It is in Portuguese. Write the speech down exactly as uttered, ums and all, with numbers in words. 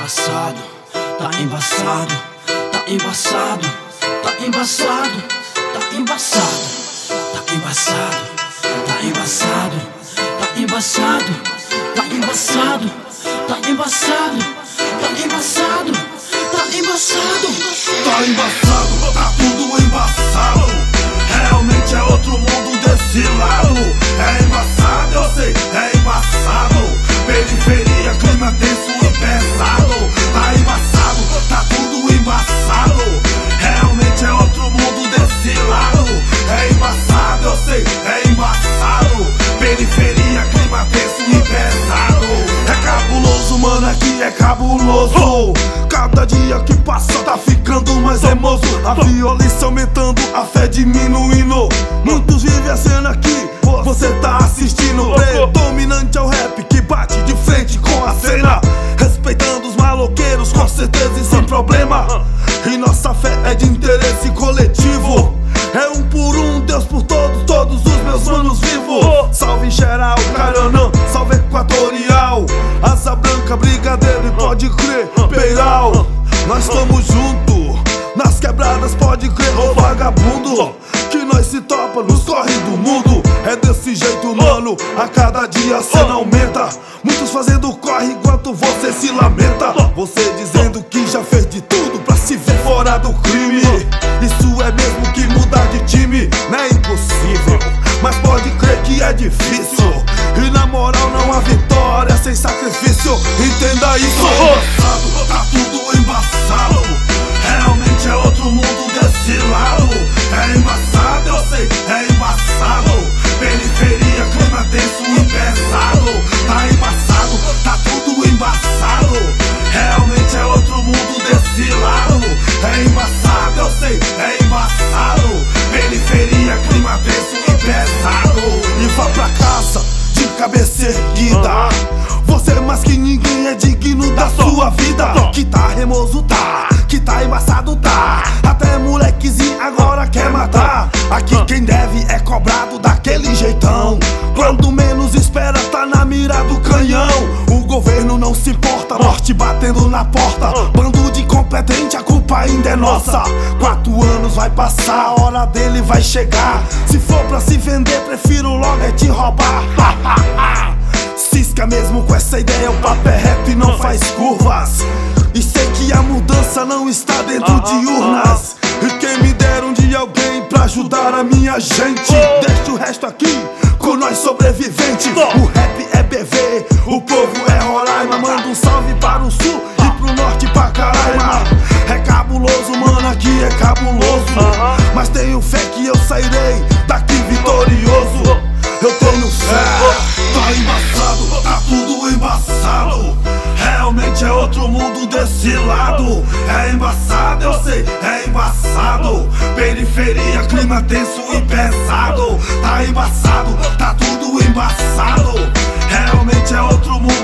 embaçado, tá embaçado, tá embaçado, tá embaçado, tá embaçado, tá embaçado, tá embaçado, tá embaçado, tá embaçado, tá embaçado, tá embaçado, tá embaçado, tá embaçado, tá tudo embaçado. Realmente é outro mundo desse lado. É embaçado, eu sei, é embaçado. Periferia, clima tenso e pesado. Tá embaçado, tá tudo embaçado. Realmente é outro mundo desse lado. É embaçado, eu sei, é embaçado. Periferia, clima tenso e pesado. É cabuloso, mano, aqui é cabuloso. Cada dia que passa tá ficando mais emoso. A violência aumentando, a fé diminuindo. Muitos vivem a cena aqui, você tá assistindo. Predominante é o rap que bate de frente com a cena, respeitando os maloqueiros com certeza e sem problema. E nossa fé é de interesse coletivo. É um por um, Deus por todos, todos os meus manos vivos. Salve geral, Caranã, salve Equatorial, Asa Branca, Brigadeiro e pode crer, Peiral. Nós estamos juntos, nas quebradas pode crer, ô vagabundo, que nós se topa nos corre do mundo. É desse jeito, mano, a cada dia a cena aumenta. Muitos fazendo corre enquanto você se lamenta. Você dizendo que já fez de tudo pra se ver fora do crime. Isso é mesmo que mudar de time não é impossível, mas pode crer que é difícil. E na moral não há vitória sem sacrifício, entenda isso. Embaçado, tá tudo embaçado. Realmente é outro mundo desse lado. É embaçado, eu sei, é embaçado. Periferia, clima tenso e pesado. Tá embaçado, tá tudo embaçado. Realmente é outro mundo desse lado. É embaçado, eu sei, é embaçado. Periferia, clima tenso e pesado. E vá pra casa de cabeça erguida. Você mais que ninguém é digno da sua vida. Que tá remoso, tá, que tá embaçado, tá. Até molequezinho agora quer matar. Aqui quem deve é cobrado daquele jeitão. Quando menos espera tá na mira do canhão. O governo não se importa, morte batendo na porta. Bando de incompetente, a culpa ainda é nossa. Quatro anos vai passar, a hora dele vai chegar. Se for pra se vender, prefiro logo é te roubar. Cisca mesmo com essa ideia, o papo é reto e não faz curvas. E sei que a mudança não está dentro de urnas. E quem me dera um dia alguém pra ajudar a minha gente. Deixa o resto aqui com nós sobreviventes. O rap é B V, o povo é Roraima. Manda um salve para o sul e pro norte pra Caraima. É cabuloso, mano, aqui é cabuloso. Mas tenho fé que eu sairei daqui vitorioso. Eu tenho fé. Tá embaçado, tá tudo embaçado. Realmente é outro mundo desse lado. É embaçado, eu sei, é embaçado. Periferia, clima tenso e pesado. Tá embaçado, tá tudo embaçado. Realmente é outro mundo